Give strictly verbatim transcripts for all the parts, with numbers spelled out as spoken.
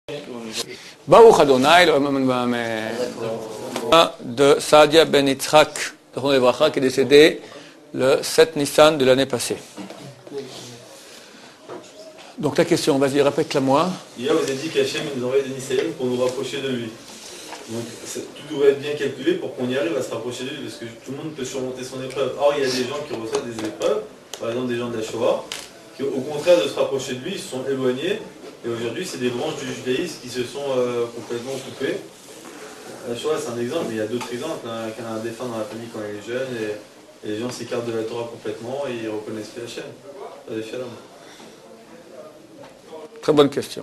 Baruch Adonai, de Saadia Ben Yitzhak, qui est décédé le sept Nissan de l'année passée. Donc ta question, vas-y, répète-la-moi. Hier, vous avez dit qu'Hachem nous envoyait des Nisaïm pour nous rapprocher de lui. Donc tout devrait être bien calculé pour qu'on y arrive à se rapprocher de lui, parce que tout le monde peut surmonter son épreuve. Or, il y a des gens qui reçoivent des épreuves, par exemple des gens de la Shoah, qui au contraire de se rapprocher de lui, ils se sont éloignés. Et aujourd'hui, c'est des branches du judaïsme qui se sont euh, complètement coupées. La Shoah, c'est un exemple, mais il y a d'autres exemples. Hein, qu'un a un défunt dans la famille quand il est jeune, et, et les gens s'écartent de la Torah complètement, et ils reconnaissent plus Hachem. Ça des shalom. Très bonne question.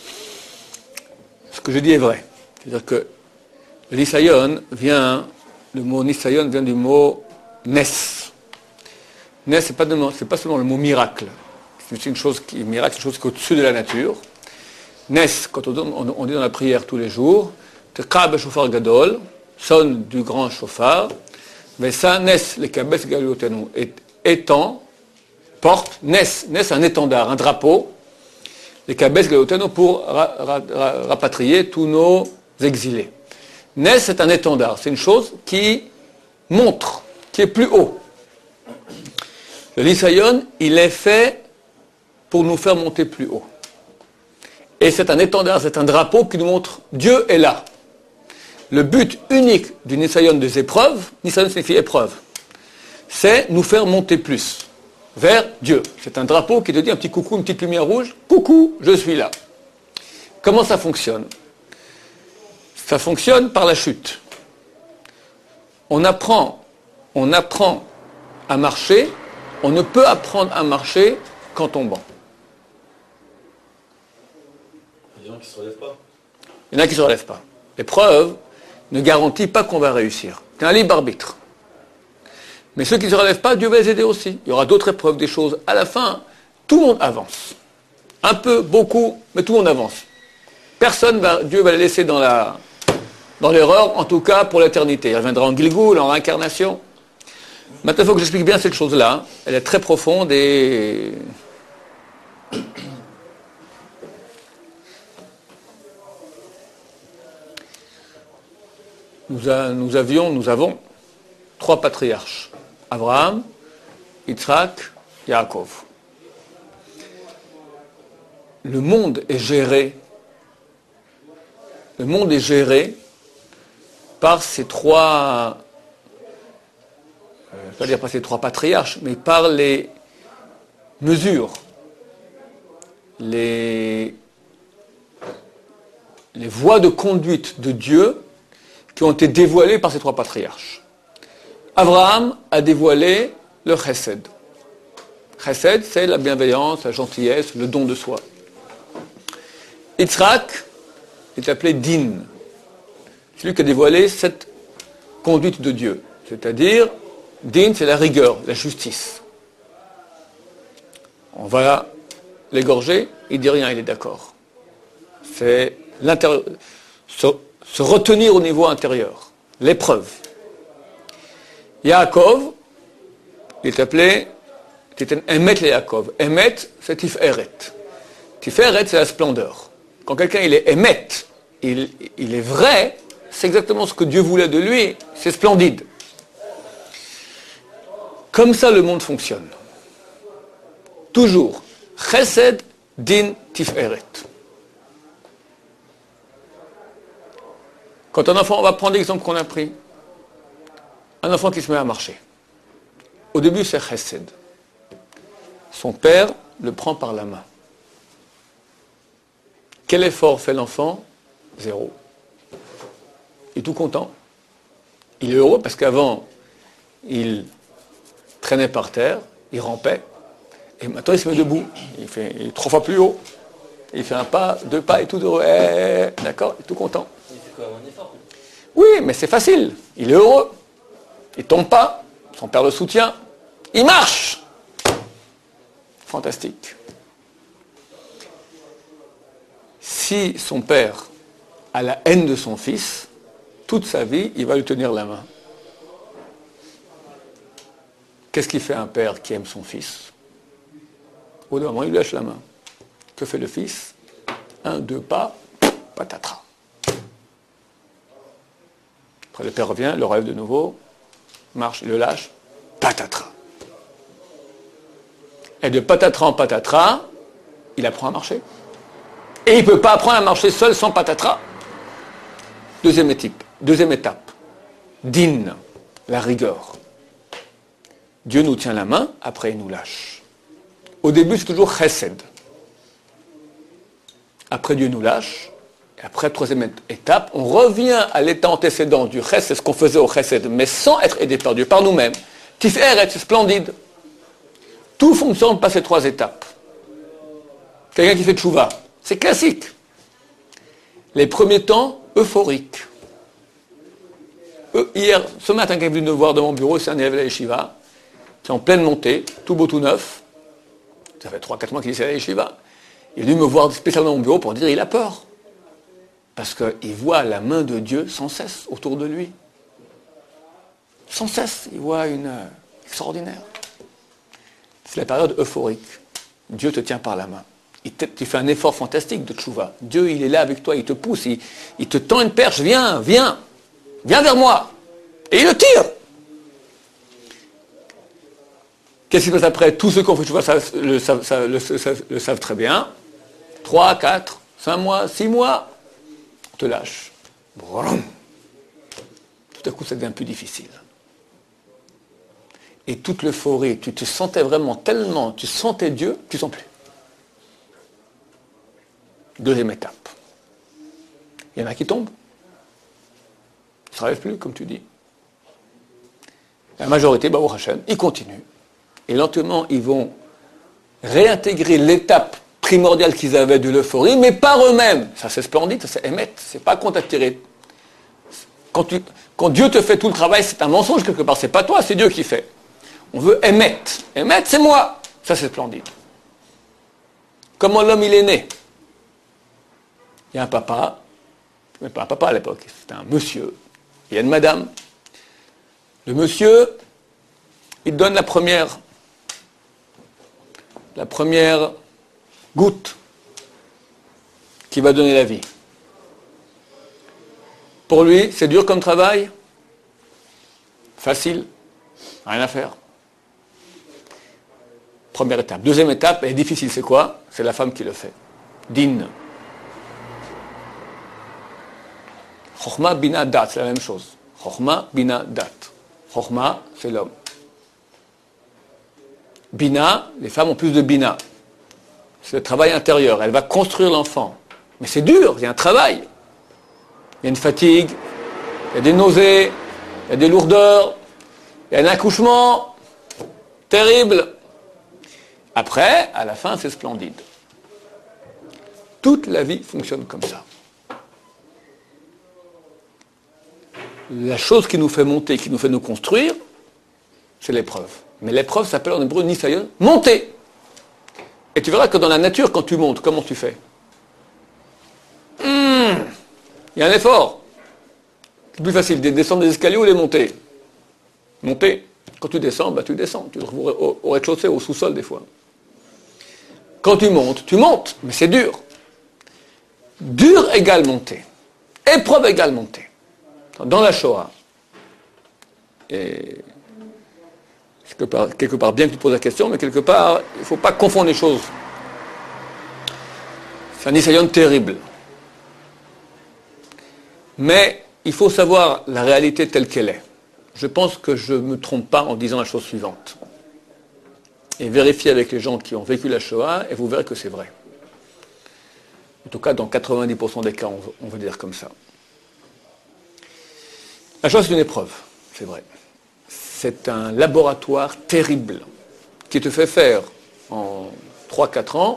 Ce que je dis est vrai. C'est-à-dire que le Nisayon vient, le mot Nisayon vient du mot Nes. Nes, ce n'est pas, pas seulement le mot miracle. C'est une chose qui est miracle, une chose qui est au-dessus de la nature. Nes, quand on, on, on dit dans la prière tous les jours, Tekab shofar gadol, sonne du grand shofar, mais ça, Nes, le kabes galutenu, étend, porte, Nes, Nes, un étendard, un drapeau, les kabes galutenu pour ra, ra, ra, rapatrier tous nos exilés. Nes, c'est un étendard, c'est une chose qui montre, qui est plus haut. Le Nisayon, il est fait pour nous faire monter plus haut. Et c'est un étendard, c'est un drapeau qui nous montre Dieu est là. Le but unique du Nisayon des épreuves, Nisayon signifie épreuve, c'est nous faire monter plus vers Dieu. C'est un drapeau qui te dit un petit coucou, une petite lumière rouge, coucou, je suis là. Comment ça fonctionne? Ça fonctionne par la chute. On apprend, on apprend à marcher, on ne peut apprendre à marcher qu'en tombant. Il y a des gens qui ne se relèvent pas. Il y en a qui ne se relèvent pas. L'épreuve ne garantit pas qu'on va réussir. C'est un libre arbitre. Mais ceux qui ne se relèvent pas, Dieu va les aider aussi. Il y aura d'autres épreuves, des choses. À la fin, tout le monde avance. Un peu, beaucoup, mais tout le monde avance. Personne va, Dieu va les laisser dans la, dans l'erreur, en tout cas pour l'éternité. Il reviendra en Gilgoul, en réincarnation. Maintenant, il faut que j'explique bien cette chose-là. Elle est très profonde et... Nous, a, nous avions, nous avons trois patriarches. Abraham, Yitzhak, Yaakov. Le monde est géré, le monde est géré par ces trois, euh, je ne vais pas dire par ces trois patriarches, mais par les mesures, les, les voies de conduite de Dieu qui ont été dévoilées par ces trois patriarches. Abraham a dévoilé le chesed. Chesed, c'est la bienveillance, la gentillesse, le don de soi. Yitzhak est appelé Din. C'est lui qui a dévoilé cette conduite de Dieu. C'est-à-dire, Din, c'est la rigueur, la justice. On va l'égorger, il dit rien, il est d'accord. C'est l'intérieur. Se retenir au niveau intérieur, l'épreuve. Yaakov, il est appelé, c'était Emet le Yaakov. Emet, c'est Tiferet. Tiferet, c'est la splendeur. Quand quelqu'un il est Emet, il, il est vrai, c'est exactement ce que Dieu voulait de lui, c'est splendide. Comme ça, le monde fonctionne. Toujours. Chesed, Din, Tiferet. Quand un enfant, on va prendre l'exemple qu'on a pris, un enfant qui se met à marcher. Au début, c'est chesed. Son père le prend par la main. Quel effort fait l'enfant? Zéro. Il est tout content. Il est heureux parce qu'avant, il traînait par terre, il rampait, et maintenant il se met debout. Il fait il est trois fois plus haut. Il fait un pas, deux pas, et tout heureux. Eh, d'accord, il est tout content. Oui, mais c'est facile. Il est heureux. Il ne tombe pas. Son père le soutient. Il marche. Fantastique. Si son père a la haine de son fils, toute sa vie, il va lui tenir la main. Qu'est-ce qui fait un père qui aime son fils? Au bout d'un moment, il lui lâche la main. Que fait le fils? Un, deux pas, patatras. Après, le père revient, le relève de nouveau, marche, il le lâche, patatras. Et de patatras en patatras, il apprend à marcher. Et il ne peut pas apprendre à marcher seul sans patatras. Deuxième étape, deuxième étape, din, la rigueur. Dieu nous tient la main, après il nous lâche. Au début, c'est toujours chesed. Après, Dieu nous lâche. Et après, troisième étape, on revient à l'état antécédent du chesed, c'est ce qu'on faisait au chesed, mais sans être aidé par Dieu, par nous-mêmes. Tiferet, c'est splendide. Tout fonctionne par ces trois étapes. Quelqu'un qui fait tchouva, c'est classique. Les premiers temps, euphoriques. Hier, ce matin, quelqu'un est venu nous voir dans mon bureau, c'est un élève de la yeshiva, qui est en pleine montée, tout beau, tout neuf. Ça fait trois quatre mois qu'il est à la yeshiva. Il est venu me voir spécialement dans mon bureau pour dire qu'il a peur. Parce qu'il voit la main de Dieu sans cesse autour de lui. Sans cesse, il voit une euh, extraordinaire. C'est la période euphorique. Dieu te tient par la main. Il te, tu fais un effort fantastique de tchouva. Dieu, il est là avec toi, il te pousse, il, il te tend une perche. Viens, viens, viens vers moi. Et il le tire. Qu'est-ce qui se passe après? Tous ceux qui ont fait tchouva le, le, le, le savent très bien. Trois, quatre, cinq mois, six mois, on te lâche. Brum. Tout à coup, ça devient plus difficile. Et toute l'euphorie, tu te sentais vraiment tellement, tu sentais Dieu, tu ne sens plus. Deuxième étape. Il y en a qui tombent. Ils ne se relèvent plus, comme tu dis. La majorité, Baruch Hashem, ils continuent. Et lentement, ils vont réintégrer l'étape primordiale qu'ils avaient de l'euphorie, mais par eux-mêmes. Ça, c'est splendide, ça, c'est émettre. C'est pas qu'on t'a tiré. Quand, tu, quand Dieu te fait tout le travail, c'est un mensonge quelque part. C'est pas toi, c'est Dieu qui fait. On veut émettre. Émettre, c'est moi. Ça, c'est splendide. Comment l'homme, il est né? Il y a un papa, mais pas un papa à l'époque, c'était un monsieur. Il y a une madame. Le monsieur, il donne la première, la première goutte qui va donner la vie. Pour lui, c'est dur comme travail, facile, rien à faire. Première étape. Deuxième étape, elle est difficile, c'est quoi? C'est la femme qui le fait. Din. Chochma, bina, dat, c'est la même chose. Chochma, bina, dat. Chochma, c'est l'homme. Bina, les femmes ont plus de bina. C'est le travail intérieur. Elle va construire l'enfant. Mais c'est dur, il y a un travail. Il y a une fatigue, il y a des nausées, il y a des lourdeurs, il y a un accouchement terrible. Après, à la fin, c'est splendide. Toute la vie fonctionne comme ça. La chose qui nous fait monter, qui nous fait nous construire, c'est l'épreuve. Mais l'épreuve s'appelle en hébreu nisayon, monter. Et tu verras que dans la nature, quand tu montes, comment tu fais? Il mmh, y a un effort. C'est plus facile de descendre des escaliers ou les monter. Monter. Quand tu descends, bah, tu descends. Tu te retrouves au, au rez-de-chaussée, au sous-sol des fois. Quand tu montes, tu montes, mais c'est dur. Dur égale monter. Épreuve égale monter. Dans la Shoah, et quelque part, quelque part, bien que tu poses la question, mais quelque part, il ne faut pas confondre les choses. C'est un nisayon terrible. Mais il faut savoir la réalité telle qu'elle est. Je pense que je ne me trompe pas en disant la chose suivante. Et vérifiez avec les gens qui ont vécu la Shoah, et vous verrez que c'est vrai. En tout cas, dans quatre-vingt-dix pour cent des cas, on veut, on veut dire comme ça. La Shoah, c'est une épreuve, c'est vrai. C'est un laboratoire terrible qui te fait faire en trois quatre ans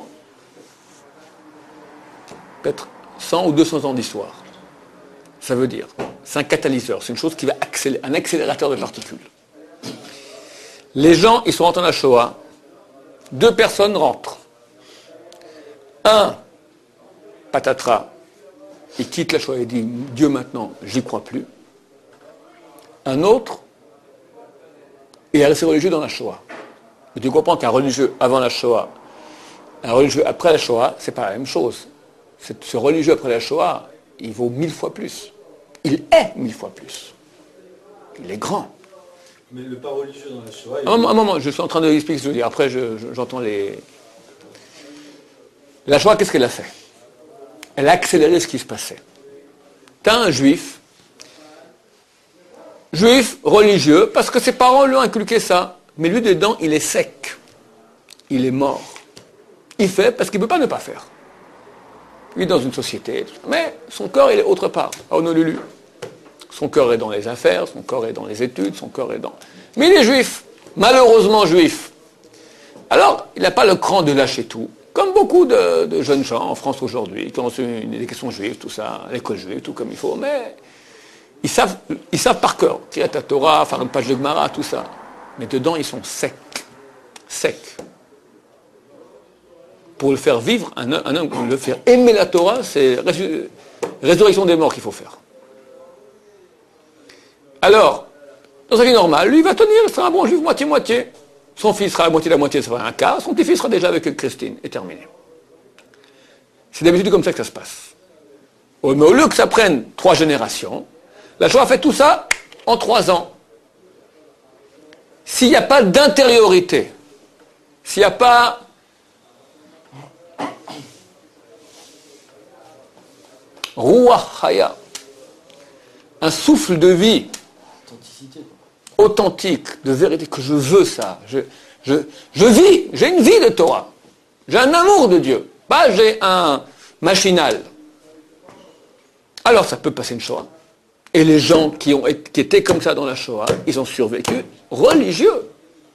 peut-être cent ou deux cents ans d'histoire. Ça veut dire, c'est un catalyseur, c'est une chose qui va accélérer, un accélérateur de particules. Les gens, ils sont rentrés dans la Shoah, deux personnes rentrent. Un, patatras, il quitte la Shoah et dit, Dieu maintenant, j'y crois plus. Un autre, il est resté religieux dans la Shoah. Mais tu comprends qu'un religieux avant la Shoah, un religieux après la Shoah, c'est pas la même chose. ce religieux après la Shoah, il vaut mille fois plus. Il est mille fois plus. Il est grand. Mais le pas religieux dans la Shoah... Un moment, un moment, je suis en train de expliquer ce que je veux dire. Après, je, je, j'entends les... La Shoah, qu'est-ce qu'elle a fait? Elle a accéléré ce qui se passait. T'as un juif, juif religieux, parce que ses parents lui ont inculqué ça. Mais lui, dedans, il est sec. Il est mort. Il fait parce qu'il ne peut pas ne pas faire. Il est dans une société, mais son corps, il est autre part, à Honolulu. Son corps est dans les affaires, son corps est dans les études, son corps est dans... Mais il est juif, malheureusement juif. Alors, il n'a pas le cran de lâcher tout, comme beaucoup de, de jeunes gens en France aujourd'hui, qui ont reçu une éducation juive, tout ça, à l'école juive, tout comme il faut, mais ils savent, ils savent par cœur, tirer ta Torah, faire une page de Gemara, tout ça. Mais dedans, ils sont secs. Secs. Pour le faire vivre, un, un homme, pour le faire aimer la Torah, c'est résur- résurrection des morts qu'il faut faire. Alors, dans sa vie normale, lui, il va tenir, il sera un bon juif moitié-moitié. Son fils sera à moitié la moitié, ça sera un cas. Son petit-fils sera déjà avec Christine, et terminé. C'est d'habitude comme ça que ça se passe. Mais au lieu que ça prenne trois générations, la Shoah a fait tout ça en trois ans. S'il n'y a pas d'intériorité, s'il n'y a pas Ruach Haya, un souffle de vie authentique, de vérité, que je veux ça. Je, je, je vis, j'ai une vie de Torah. J'ai un amour de Dieu. Pas j'ai un machinal. Alors ça peut passer une Shoah. Et les gens qui, ont, qui étaient comme ça dans la Shoah, ils ont survécu religieux.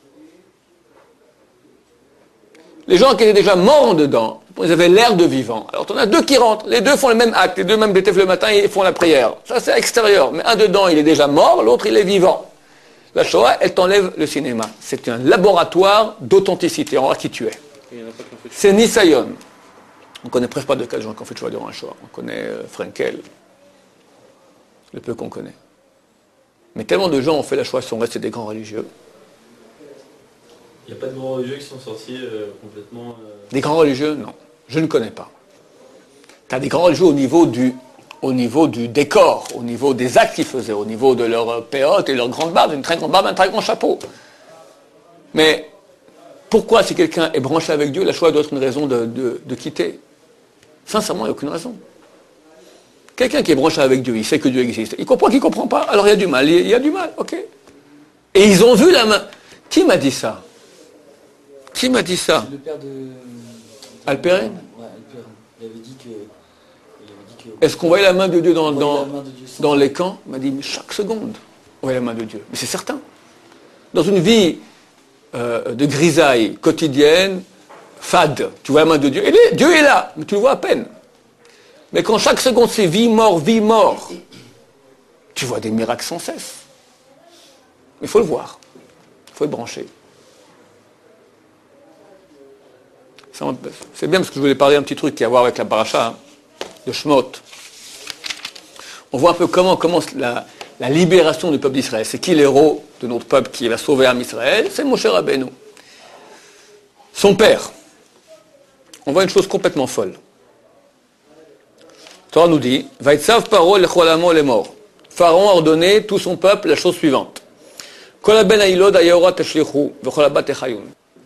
Les gens qui étaient déjà morts dedans, ils avaient l'air de vivants. Alors on a deux qui rentrent, les deux font le même acte, les deux même détèvent le matin et font la prière. Ça c'est extérieur, mais un dedans il est déjà mort, l'autre il est vivant. La Shoah, elle t'enlève le cinéma. C'est un laboratoire d'authenticité, on voit qui tu es. C'est Nisayon. On ne connaît presque pas de cas de gens qui ont fait Shoah durant la Shoah. On connaît euh, Frenkel, le peu qu'on connaît. Mais tellement de gens ont fait la Shoah, sont restés des grands religieux. Il n'y a pas de grands religieux qui sont sortis euh, complètement... Euh... Des grands religieux, non. Je ne connais pas. Tu as des grands religieux au niveau du, au niveau du décor, au niveau des actes qu'ils faisaient, au niveau de leur péote et leur grande barbe, une très grande barbe, un très grand chapeau. Mais pourquoi, si quelqu'un est branché avec Dieu, la Shoah doit être une raison de, de, de quitter? Sincèrement, il n'y a aucune raison. Quelqu'un qui est branché avec Dieu, il sait que Dieu existe. Il comprend qu'il ne comprend pas, alors il y a du mal. Il y a du mal, ok. Et ils ont vu la main. Qui m'a dit ça? Qui m'a dit ça? C'est le père de... Alperen? Ouais, Alperen. Il avait dit que... Il avait dit que... Est-ce qu'on voyait la main de Dieu dans, dans, main de Dieu sans... dans les camps? Il m'a dit, mais chaque seconde, on voyait la main de Dieu. Mais c'est certain. Dans une vie euh, de grisaille quotidienne, fade, tu vois la main de Dieu. Et est, Dieu est là, mais tu le vois à peine. Mais quand chaque seconde c'est vie, mort, vie, mort, tu vois des miracles sans cesse. Il faut le voir. Il faut être branché. C'est bien parce que je voulais parler d'un petit truc qui a à voir avec la paracha hein, de Shemot. On voit un peu comment commence la, la libération du peuple d'Israël. C'est qui l'héros de notre peuple qui va sauver Am Israël? C'est Moshe Rabbeinu. Son père. On voit une chose complètement folle. Torah nous dit, Vaitzav paro lechol amo lemor. Pharaon a ordonné tout son peuple la chose suivante. Kol ben hailod hayora teshlichu vechol habat techayun.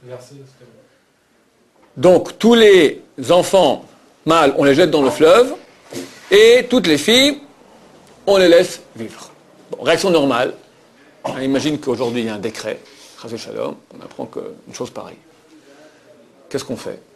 Donc, tous les enfants mâles, on les jette dans le fleuve, et toutes les filles, on les laisse vivre. Bon, réaction normale. On imagine qu'aujourd'hui, il y a un décret, Chazé Shalom, on apprend qu'une chose pareille. Qu'est-ce qu'on fait?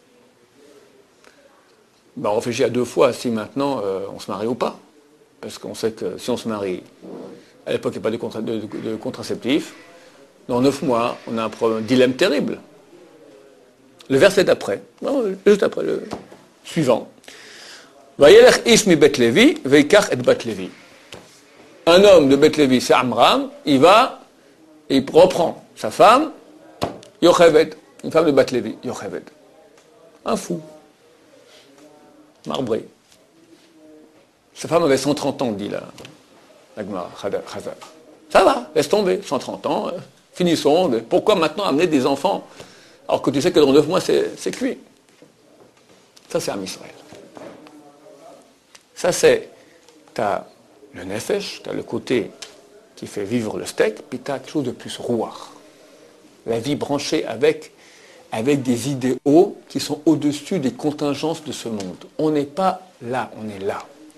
Ben, on réfléchit à deux fois si maintenant euh, on se marie ou pas. Parce qu'on sait que si on se marie, à l'époque, il n'y a pas de, contra- de, de, de contraceptif, dans neuf mois, on a un, problème, un dilemme terrible. Le verset d'après, non, juste après le suivant. Vayelech ish mi Bet Levi, veikach et bat Levi. Un homme de Bet Levi, c'est Amram, il va, et il reprend sa femme, Yocheved, une femme de Bet Levi, Yocheved. Un fou. Marbré. Sa femme avait cent trente ans, dit la, la Gemara, Chazal. Ça va, laisse tomber, cent trente ans, euh, finissons. Pourquoi maintenant amener des enfants alors que tu sais que dans neuf mois, c'est, c'est cuit. Ça, c'est Am Israël. Ça, c'est, tu as le nefesh, tu as le côté qui fait vivre le steak, puis tu as quelque chose de plus rouar. La vie branchée avec, avec des idéaux qui sont au-dessus des contingences de ce monde. On n'est pas là, on est là.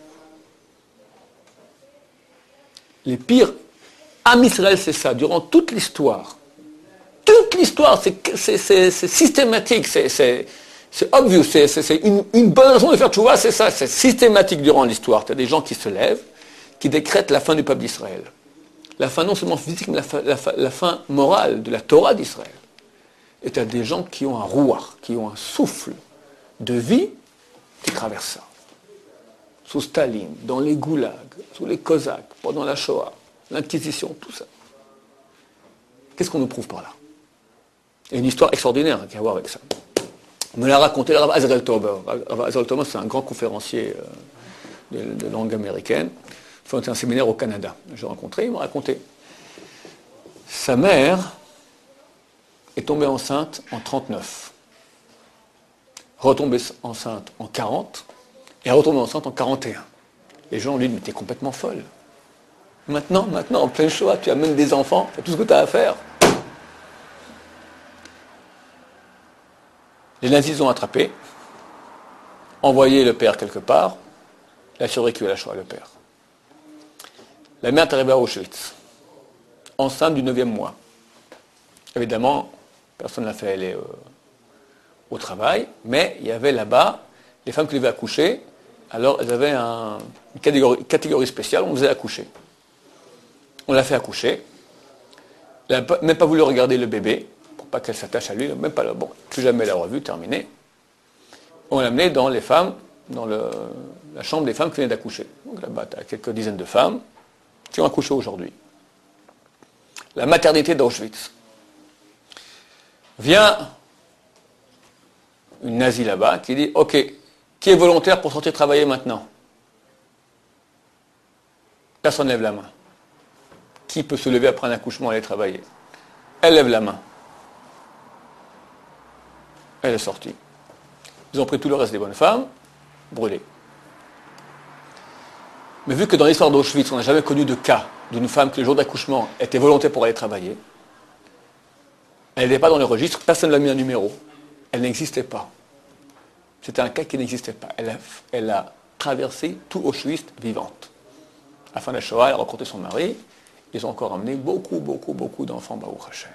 Les pires, Am Israël, c'est ça, durant toute l'histoire. Toute l'histoire, c'est, c'est, c'est, c'est systématique, c'est, c'est, c'est obvious, c'est, c'est, c'est une, une bonne raison de faire tchouva, c'est ça, c'est systématique durant l'histoire. Tu as des gens qui se lèvent, qui décrètent la fin du peuple d'Israël. La fin non seulement physique, mais la fin, la fin, la fin morale de la Torah d'Israël. Et tu as des gens qui ont un rouar, qui ont un souffle de vie qui traverse ça. Sous Staline, dans les goulags, sous les Cosaques, pendant la Shoah, l'Inquisition, tout ça. Qu'est-ce qu'on nous prouve par là? Il y a une histoire extraordinaire qui a à voir avec ça. On me l'a raconté le Rav Azrael Tauber. Rav Azrael Tauber, c'est un grand conférencier de, de langue américaine. Il fait un séminaire au Canada. Je l'ai rencontré, il m'a raconté. Sa mère est tombée enceinte en trente-neuf. Retombée enceinte en quarante. Et retombée enceinte en quarante et un. Les gens lui disent, mais t'es complètement folle. Maintenant, maintenant, en plein Shoah, tu amènes des enfants, c'est tout ce que tu as à faire. Les nazis l'ont attrapé, envoyé le père quelque part, il a survécu à la Shoah, le père. La mère est arrivée à Auschwitz, enceinte du neuvième mois. Évidemment, personne ne l'a fait aller euh, au travail, mais il y avait là-bas les femmes qui devaient accoucher, alors elles avaient un, une catégorie, catégorie spéciale, on faisait accoucher. On l'a fait accoucher. Elle n'a même pas voulu regarder le bébé, pour pas qu'elle s'attache à lui, même pas là. Bon, plus jamais la revue, terminé. On l'a amené dans les femmes, dans le, la chambre des femmes qui venaient d'accoucher. Donc là-bas, tu as quelques dizaines de femmes qui ont accouché aujourd'hui. La maternité d'Auschwitz. Vient une nazie là-bas qui dit, ok, qui est volontaire pour sortir travailler maintenant? Personne ne lève la main. Qui peut se lever après un accouchement et aller travailler? Elle lève la main. Elle est sortie. Ils ont pris tout le reste des bonnes femmes, brûlées. Mais vu que dans l'histoire d'Auschwitz, on n'a jamais connu de cas d'une femme qui, le jour d'accouchement, était volontaire pour aller travailler, elle n'était pas dans le registre, personne ne l'a mis un numéro. Elle n'existait pas. C'était un cas qui n'existait pas. Elle a, elle a traversé tout Auschwitz vivante. À la fin de la Shoah, elle a rencontré son mari. Ils ont encore emmené beaucoup, beaucoup, beaucoup d'enfants, Baruch Hashem.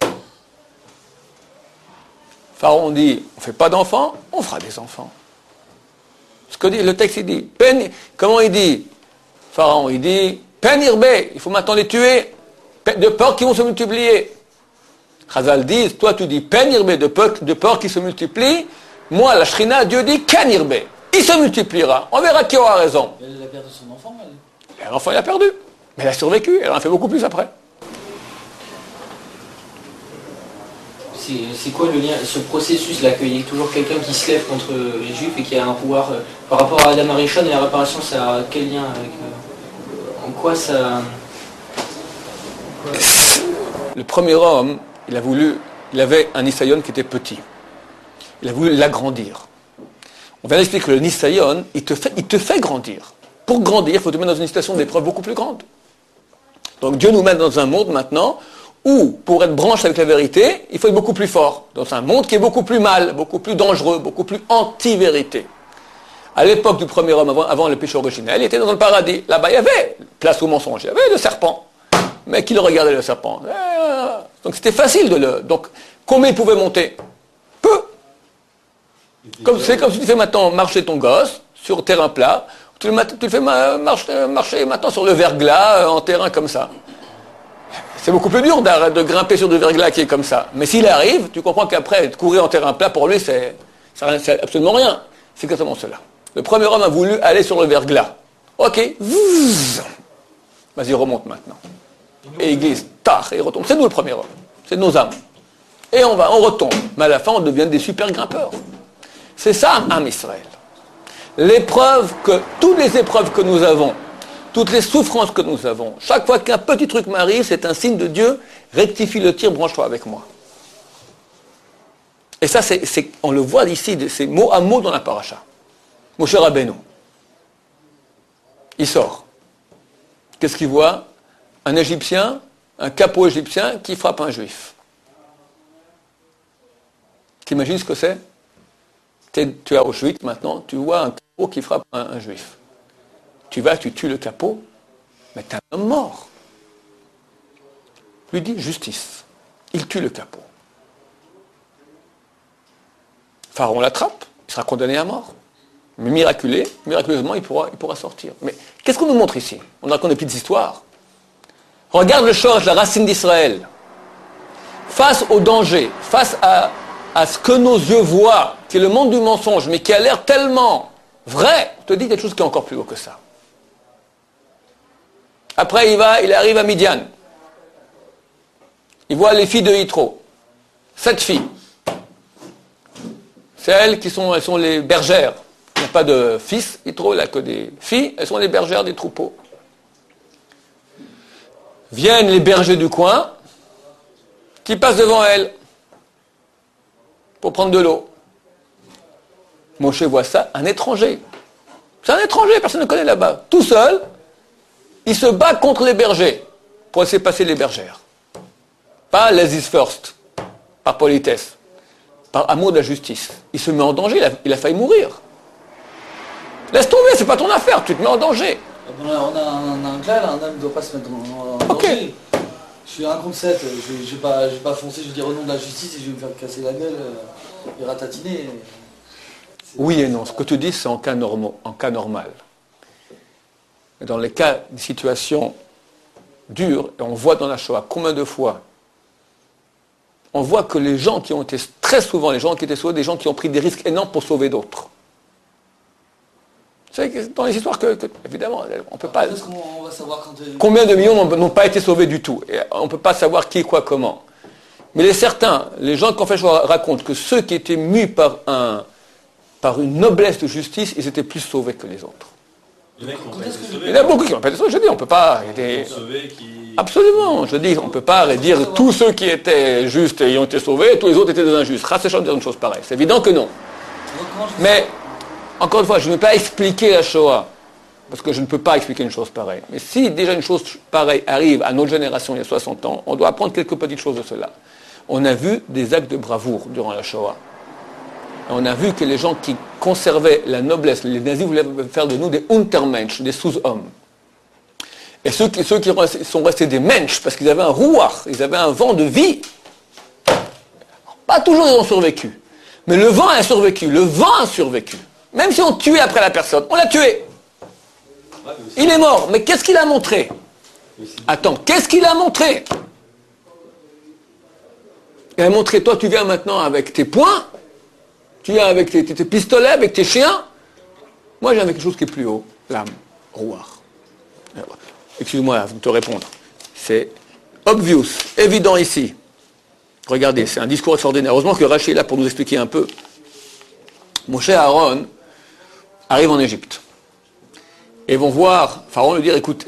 Pharaon dit, on ne fait pas d'enfants, on fera des enfants. Ce que dit le texte, il dit, pen, comment il dit? Pharaon, il dit, pen irbe, il faut maintenant les tuer, de peur qu'ils vont se multiplier. Chazal dit, toi tu dis pen irbe, de peur, de peur qu'ils se multiplient. Moi, la Shrina, Dieu dit, ken irbe, il se multipliera. On verra qui aura raison. Elle a perdu son enfant, elle. L'enfant, il a perdu. Mais elle a survécu, elle en a fait beaucoup plus après. C'est, c'est quoi le lien, ce processus-là, qu'il y ait toujours quelqu'un qui se lève contre les Juifs et qui a un pouvoir euh, par rapport à Adam Arishon et la réparation, ça a quel lien avec... Euh, en quoi ça... Le premier homme, il a voulu... Il avait un Nisayon qui était petit. Il a voulu l'agrandir. On vient d'expliquer que le Nisayon, il te fait, il te fait grandir. Pour grandir, il faut te mettre dans une situation d'épreuve beaucoup plus grande. Donc Dieu nous met dans un monde maintenant où, pour être branché avec la vérité, il faut être beaucoup plus fort. Dans un monde qui est beaucoup plus mal, beaucoup plus dangereux, beaucoup plus anti-vérité. À l'époque du premier homme, avant, avant le péché originel, il était dans le paradis. Là-bas, il y avait place au mensonge, il y avait le serpent. Mais qui le regardait, le serpent? Donc c'était facile de le... Donc, combien il pouvait monter? Peu. Comme, c'est comme si tu fais maintenant marcher ton gosse sur terrain plat. Tu le, tu le fais marcher, marcher maintenant sur le verglas en terrain comme ça. C'est beaucoup plus dur de, de grimper sur du verglas qui est comme ça. Mais s'il arrive, tu comprends qu'après, courir en terrain plat, pour lui, c'est, c'est absolument rien. C'est exactement cela. Le premier homme a voulu aller sur le verglas. Ok. Vas-y, remonte maintenant. Et il glisse. Tard, et il retombe. C'est nous le premier homme. C'est nos âmes. Et on va, on retombe. Mais à la fin, on devient des super grimpeurs. C'est ça, Am Israël. L'épreuve que, toutes les épreuves que nous avons, toutes les souffrances que nous avons, chaque fois qu'un petit truc m'arrive, c'est un signe de Dieu, rectifie le tir, branche-toi avec moi. Et ça, c'est, c'est, on le voit ici, c'est mot à mot dans la paracha. Moshe Rabbeinu. il sort. Qu'est-ce qu'il voit? Un Égyptien, un capot égyptien qui frappe un juif. T'imagines ce que c'est? Tu es à Auschwitz maintenant, tu vois un capot qui frappe un, un juif. Tu vas, tu tues le capot, mais t'es un homme mort. Lui dit justice. Il tue le capot. Pharaon l'attrape, il sera condamné à mort. Mais miraculé, miraculeusement, il pourra, il pourra sortir. Mais qu'est-ce qu'on nous montre ici? On raconte des petites histoires. Regarde le Shoresh, la racine d'Israël. Face au danger, face à, à ce que nos yeux voient, qui est le monde du mensonge, mais qui a l'air tellement vrai, je te dis quelque chose qui est encore plus haut que ça. Après, il va, il arrive à Midian. Il voit les filles de Yitro. Sept filles. C'est elles qui sont, elles sont les bergères. Il n'y a pas de fils, Yitro, il n'a que des filles. Elles sont les bergères des troupeaux. Viennent les bergers du coin, qui passent devant elles pour prendre de l'eau. Moshe voit ça, un étranger. C'est un étranger, personne ne connaît là-bas. Tout seul, il se bat contre les bergers pour laisser passer les bergères. Pas les is first, par politesse, par amour de la justice. Il se met en danger, il a, il a failli mourir. Laisse tomber, c'est pas ton affaire, tu te mets en danger. On a, on a un, un gars là, un homme ne doit pas se mettre en, en okay. danger. Je suis un contre sept, je ne vais pas, pas foncer, je vais dire au nom de la justice et je vais me faire casser la gueule euh, et ratatiner. Oui et non, ce que tu dis c'est en cas, normaux, en cas normal. Dans les cas de situations dures, et on voit dans la Shoah combien de fois, on voit que les gens qui ont été, très souvent les gens qui étaient sauvés, des gens qui ont pris des risques énormes pour sauver d'autres. C'est dans les histoires que, que évidemment, on ne peut pas... On va savoir quand combien de millions n'ont pas été sauvés du tout. Et on ne peut pas savoir qui, quoi, comment. Mais les certains, les gens qui ont fait choix racontent que ceux qui étaient mus par, un, par une noblesse de justice, ils étaient plus sauvés que les autres. Il y en a qui n'ont pas été sauvés. Il y en a beaucoup qui n'ont pas été sauvés, je dis, on ne peut pas... Des... Qui... Absolument, je dis, on ne peut pas dire tous ceux qui étaient justes et ont été sauvés, tous les autres étaient des injustes. Race de dire une chose pareille. C'est évident que non. Mais... Encore une fois, je ne vais pas expliquer la Shoah, parce que je ne peux pas expliquer une chose pareille. Mais si déjà une chose pareille arrive à notre génération il y a soixante ans, on doit apprendre quelques petites choses de cela. On a vu des actes de bravoure durant la Shoah. Et on a vu que les gens qui conservaient la noblesse, les nazis voulaient faire de nous des Untermensch, des sous-hommes. Et ceux qui, ceux qui sont restés des Mensch, parce qu'ils avaient un rouach, ils avaient un vent de vie, pas toujours ils ont survécu. Mais le vent a survécu, le vent a survécu. Même si on tuait après la personne, on l'a tué. Il est mort, mais qu'est-ce qu'il a montré? Attends, qu'est-ce qu'il a montré? Il a montré, toi tu viens maintenant avec tes poings, tu viens avec tes, tes, tes pistolets, avec tes chiens. Moi j'ai avec quelque chose qui est plus haut, l'âme, rouar. Excuse-moi de te répondre. C'est obvious, évident ici. Regardez, c'est un discours extraordinaire. Heureusement que Rachid est là pour nous expliquer un peu. Moshe et Aaron arrivent en Égypte. Et vont voir Pharaon lui dire, écoute,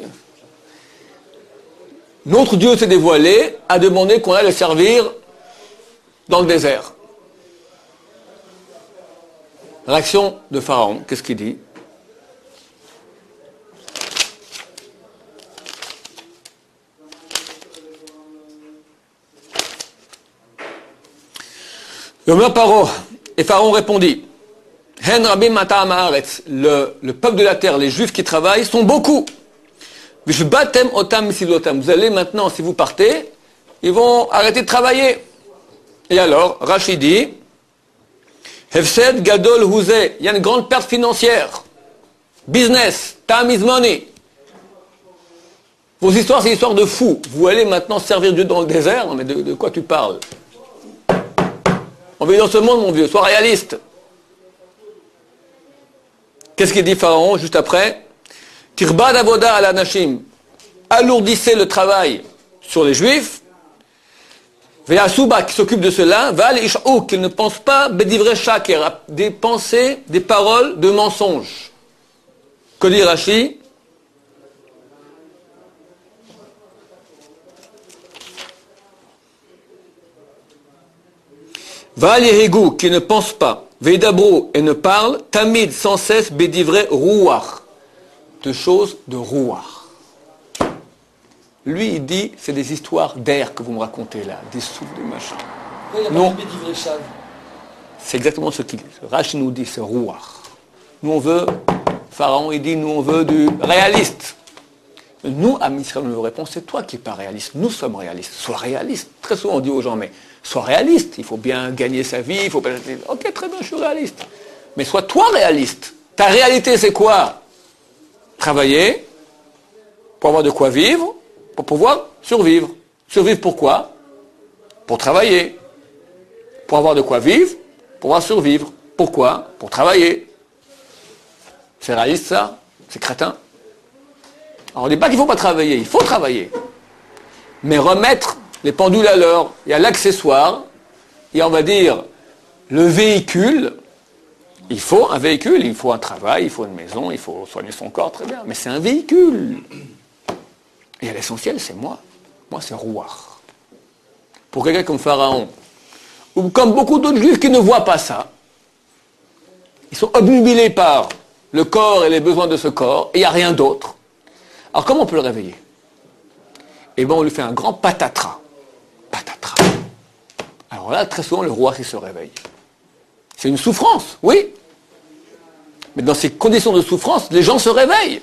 notre Dieu s'est dévoilé, a demandé qu'on aille le servir dans le désert. Réaction de Pharaon, qu'est-ce qu'il dit? Yomer Paro, et Pharaon répondit, Hen Rabim Mata Ma'aretz, le, le peuple de la terre, les juifs qui travaillent, sont beaucoup. Vishbatem Otam Misilotam. Vous allez maintenant, si vous partez, ils vont arrêter de travailler. Et alors, Rachid dit, Hefsed Gadol Huzeh, il y a une grande perte financière. Business, time is money. Vos histoires, c'est une histoire de fous. Vous allez maintenant servir Dieu dans le désert? Non mais de, de quoi tu parles? On vit dans ce monde, mon vieux, sois réaliste. Qu'est-ce qu'il dit Pharaon juste après? Tirbad avoda ala nashim. Alourdissez le travail sur les juifs. Ve'asuba qui s'occupe de cela. Val ish'ou qu'il ne pense pas bedivre shaker, des pensées, des paroles de mensonges. Que dit Rashi? Val yehegu qui ne pense pas. Veidabro et ne parle, tamid sans cesse, bédivré rouach. de choses de rouar. Lui, il dit, c'est des histoires d'air que vous me racontez là, des souffles, des machins. Pourquoi il n'y a Non. pas de d'ivrer chave? C'est exactement ce qu'il dit. Rashi nous dit, c'est rouar. Nous, on veut, Pharaon, il dit, nous, on veut du réaliste. Nous, à Israël, on nous répond, c'est toi qui n'es pas réaliste. Nous sommes réalistes. Sois réaliste. Très souvent, on dit aux gens, mais sois réaliste. Il faut bien gagner sa vie. Il faut pas... Ok, très bien, je suis réaliste. Mais sois toi réaliste. Ta réalité, c'est quoi? Travailler pour avoir de quoi vivre, pour pouvoir survivre. Survivre pourquoi? Pour travailler. Pour avoir de quoi vivre, pour pouvoir survivre. Pourquoi? Pour travailler. C'est réaliste ça? C'est crétin? Alors on ne dit pas qu'il ne faut pas travailler, il faut travailler. Mais remettre les pendules à l'heure, il y a l'accessoire, et on va dire le véhicule. Il faut un véhicule, il faut un travail, il faut une maison, il faut soigner son corps, très bien. Mais c'est un véhicule. Et à l'essentiel, c'est moi. Moi, c'est rouar. Pour quelqu'un comme Pharaon, ou comme beaucoup d'autres juifs qui ne voient pas ça, ils sont obnubilés par le corps et les besoins de ce corps, et il n'y a rien d'autre. Alors comment on peut le réveiller? Eh bien, on lui fait un grand patatras. Patatras. Alors là, très souvent, le roi qui se réveille. C'est une souffrance, oui. Mais dans ces conditions de souffrance, les gens se réveillent.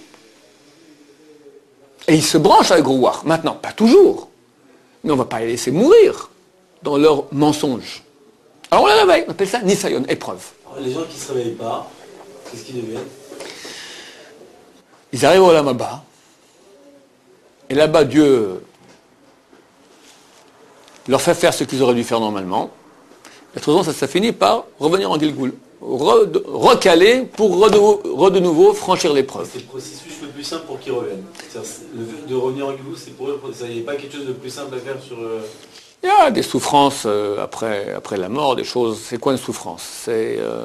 Et ils se branchent avec le roi. Maintenant, pas toujours. Mais on ne va pas les laisser mourir dans leurs mensonges. Alors on les réveille, on appelle ça Nisayon, épreuve. Alors, les gens qui ne se réveillent pas, qu'est-ce qu'ils deviennent? Ils arrivent au Olam Haba. Et là-bas, Dieu leur fait faire ce qu'ils auraient dû faire normalement. Et de toute façon, ça, ça finit par revenir en Gilgoul. Re, recaler pour re, re de nouveau franchir l'épreuve. C'est le processus le plus simple pour qu'ils reviennent. Le fait de revenir en Gilgoul, c'est pour eux, il n'y a pas quelque chose de plus simple à faire sur... Euh... Il y a des souffrances euh, après, après la mort, des choses... C'est quoi une souffrance? C'est... Euh,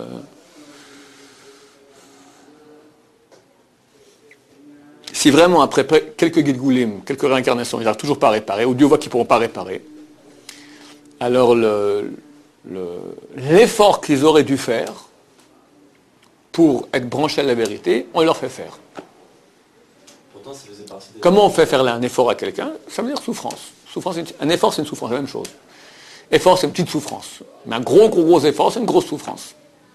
si vraiment, après quelques Gilgoulim, quelques réincarnations, ils n'arrivent toujours pas à réparer, ou Dieu voit qu'ils ne pourront pas réparer, alors le, le, l'effort qu'ils auraient dû faire pour être branchés à la vérité, on leur fait faire. Pourtant, ça faisait partie des... Comment on fait faire là un effort à quelqu'un? Ça veut dire souffrance. souffrance un effort, c'est une souffrance, la même chose. Effort, c'est une petite souffrance. Mais un gros, gros, gros effort, c'est une grosse souffrance.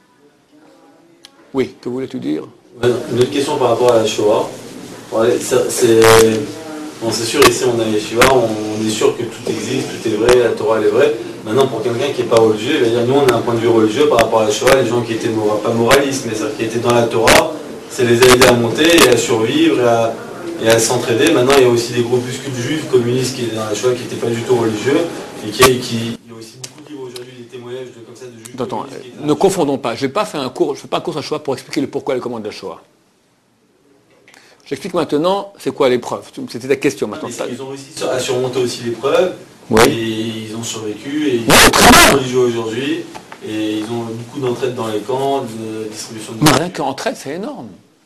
Oui, que voulais-tu dire? Ouais, une autre question par rapport à la Shoah. Ouais, c'est, c'est, bon, c'est sûr, ici on a les Shiva, on, on est sûr que tout existe, tout est vrai, la Torah elle est vraie. Maintenant, pour quelqu'un qui n'est pas religieux, il va dire, nous on a un point de vue religieux par rapport à la Shoah, les gens qui étaient mora, pas moralistes, mais qui étaient dans la Torah, c'est les aider à monter et à survivre et à, et à s'entraider. Maintenant, il y a aussi des groupuscules juifs communistes qui étaient dans la Shoah, qui n'étaient pas du tout religieux, et qui, qui il y a aussi beaucoup de livres aujourd'hui, des témoignages de, comme ça, de juifs. Attends, euh, ne confondons pas, je n'ai pas fait un cours, je fais pas un cours à Shoah pour expliquer le pourquoi et le comment de la Shoah. J'explique maintenant, c'est quoi l'épreuve? C'était ta question maintenant. Ils ont réussi à surmonter aussi l'épreuve, oui. Et ils ont survécu, et ils oui, sont religieux aujourd'hui, et ils ont beaucoup d'entraide dans les camps, de distribution de... Mais rien qu'entraide, c'est énorme.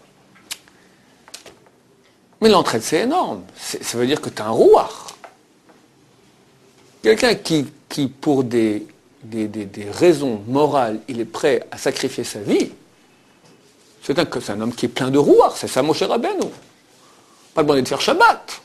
Mais l'entraide, c'est énorme. C'est, ça veut dire que tu as un rouard. Quelqu'un qui, qui pour des, des, des, des raisons morales, il est prêt à sacrifier sa vie, c'est un, c'est un homme qui est plein de rouards, c'est ça Moshe Rabbeinu. Pas demander de faire Shabbat.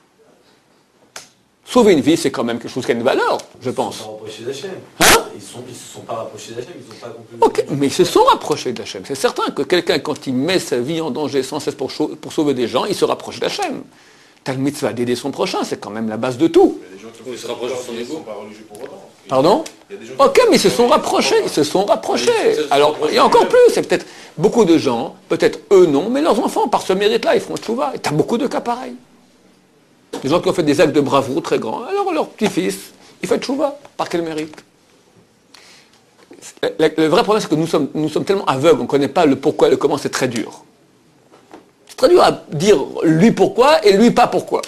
Sauver une vie, c'est quand même quelque chose qui a une valeur, je pense. Ils se sont rapprochés d'Hachem. Hein? Ils ne se sont pas rapprochés d'Hachem, ils n'ont pas accompli. Ok, mais ils se sont rapprochés d'Hachem. C'est certain que quelqu'un, quand il met sa vie en danger sans cesse pour, pour sauver des gens, il se rapproche d'Hachem. T'as le mitzvah d'aider son prochain, c'est quand même la base de tout. Il y a des gens qui se rapprochent de son ego. Pas religieux pour autant. Pardon? Ok, mais ils se sont rapprochés, ils se sont rapprochés. Alors, il y a encore plus, c'est peut-être beaucoup de gens, peut-être eux non, mais leurs enfants, par ce mérite-là, ils font tchouva. Et t'as beaucoup de cas pareils. Des gens qui ont fait des actes de bravoure très grands, alors leur petit-fils, il fait tchouva. Par quel mérite? Le vrai problème, c'est que nous sommes, nous sommes tellement aveugles, on ne connaît pas le pourquoi et le comment, c'est très dur. C'est très dur à dire lui pourquoi et lui pas pourquoi.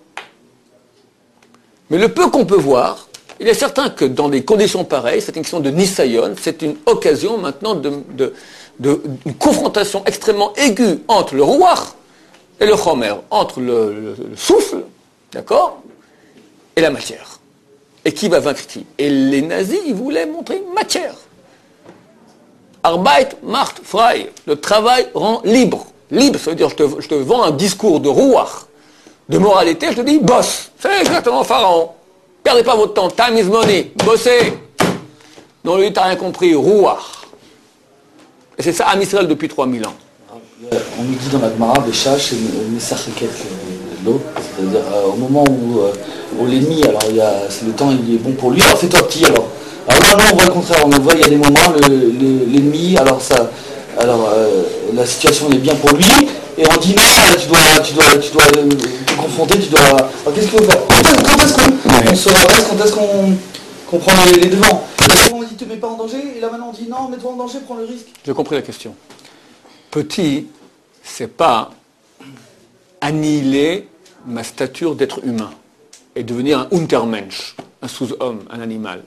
Mais le peu qu'on peut voir, il est certain que dans des conditions pareilles, c'est une question de Nisayon, c'est une occasion maintenant de, de, de, une confrontation extrêmement aiguë entre le rouar et le chomer, entre le, le, le souffle, d'accord, et la matière. Et qui va vaincre qui? Et les nazis, ils voulaient montrer matière. Arbeit macht frei. Le travail rend libre. Libre, ça veut dire je te, je te vends un discours de rouar, de moralité, je te dis bosse. C'est exactement Pharaon. Perdez pas votre temps, time is money, bossez. Non, lui, t'as rien compris, rouar. Et c'est ça Am Israël depuis trois mille ans. On nous dit dans la Gemara, Bécha, c'est Messacheket l'eau, c'est-à-dire euh, au moment où, euh, où l'ennemi, alors il y a, c'est le temps il est bon pour lui, alors fais-toi petit alors. Alors là, non, on voit le contraire, on voit il y a des moments, le, le, l'ennemi, alors ça, alors euh, la situation est bien pour lui, et on dit non, là, tu dois, tu dois, tu dois euh, te confronter, tu dois. Alors qu'est-ce qu'il faut faire? Quand est-ce, quand est-ce qu'on on se redresse, quand est-ce qu'on, qu'on prend les, les devants? On dit te mets pas en danger, et là maintenant on dit non, mets-toi en danger, prends le risque. J'ai compris la question. Petit, c'est pas annihiler ma stature d'être humain et devenir un Untermensch, un sous-homme, un animal.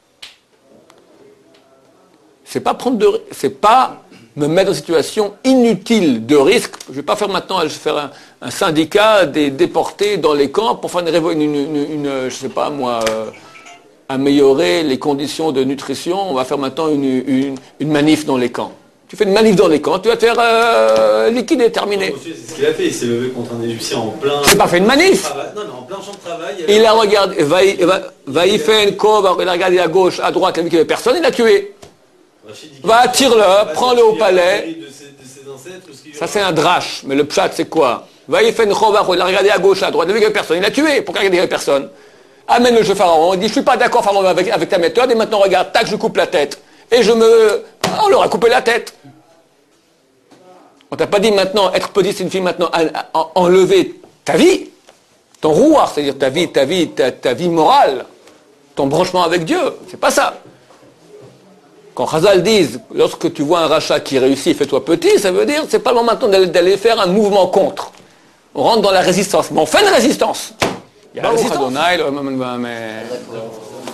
C'est pas prendre de, c'est pas me mettre dans une situation inutile de risque. Je vais pas faire maintenant, je vais faire un, un syndicat des déportés dans les camps pour faire une, une, une, une, une je sais pas moi, euh, améliorer les conditions de nutrition. On va faire maintenant une, une, une manif dans les camps. Tu fais une manif dans les camps, tu vas te faire euh, liquider, terminé. C'est ce qu'il a fait, il s'est levé contre un Égyptien en plein... Il n'a pas fait une manif. Non, non, en plein champ de travail. Il, il a regardé, va y faire une cove, il a regardé à gauche, à droite, il a vu qu'il n'y avait personne, il l'a tué. Va, tire-le, prends-le au palais. De ses, de ses ancêtres, ça c'est un drache, mais le pshat c'est quoi? Va y faire une cove, il a regardé à gauche, à droite, il a vu qu'il n'y avait personne, il l'a tué. Pourquoi il n'y avait personne? Amène le jeu Pharaon, on dit je suis pas d'accord Pharaon avec, avec ta méthode, et maintenant regarde, tac, je coupe la tête. Et je me... On leur a coupé la tête. On t'a pas dit maintenant, être petit, c'est une fille maintenant, enlever ta vie, ton rouard, c'est-à-dire ta vie, ta vie, ta, ta vie morale, ton branchement avec Dieu. C'est pas ça. Quand Chazal disent, lorsque tu vois un rachat qui réussit, fais-toi petit, ça veut dire, c'est pas le moment maintenant d'aller, d'aller faire un mouvement contre. On rentre dans la résistance. Mais on fait une résistance. Il y a la résistance.